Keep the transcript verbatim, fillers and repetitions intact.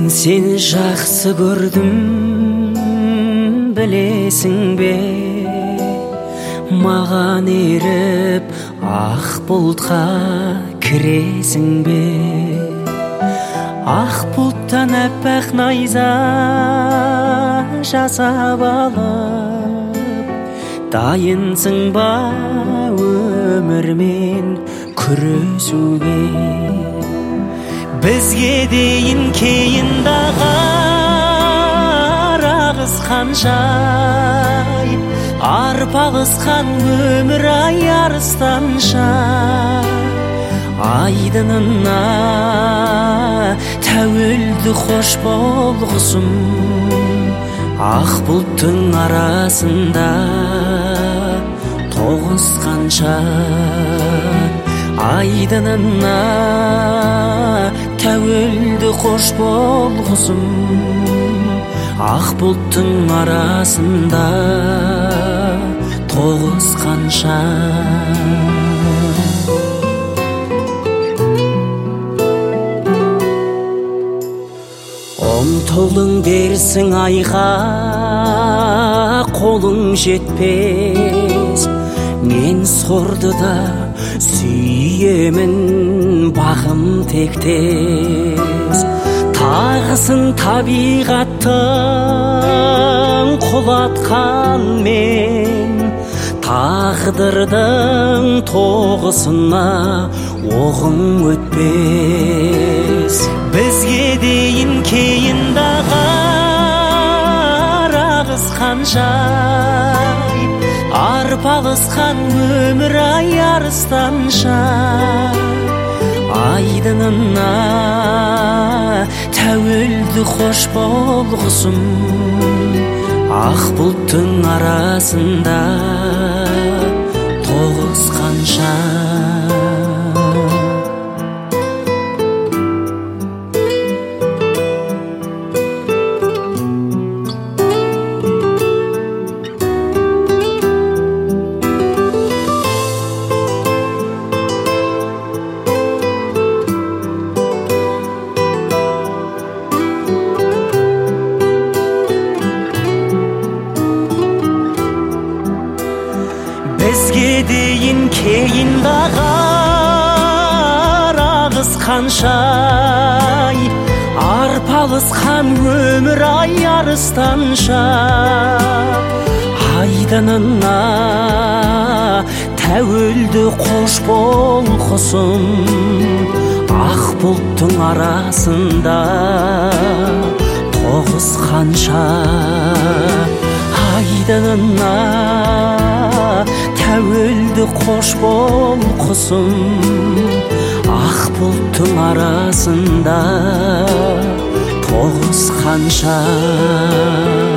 Сені жақсы көрдім, білесің бе? Маған еріп, ақ бұлтқа кіресің бе? Ақ бұлттан әппақ найза жасап алып, дайынсың ба өмірмен күресуге? Бізге дейін кейін дағар ағысқан жай, арпалысқан өмір ай арыстанша, айдынына тәуелді қош болғызым. Ақ бұлттың арасында тоғысқанша, айдынына тәуелді қош болғызым. Ақ бұлттың арасында тоғысқанша. Ұмтылың дерсің айға, қолың жетпес. Мен сорды да сүйемін, бағым тектес. Тағысын табиғаттың құлатқан мен, тағдырдың тоғысына оғың өтпес. Бізге дейін кейін дағар ағысқан жай, арпалысқан өмір ай арыстанша, айдынына тәуелді қош болғызым. Ақ бұлттың арасында тоғысқанша. Бізге дейін кейін дағар ағысқан жай, арпалысқан өмір ай арыстанша, айдынына тәуелді қош болғызым. Ақ бұлттың арасында тоғысқанша, айдынына тәуелді қош болғызым. Ақ бұлттың арасында тоғысқанша.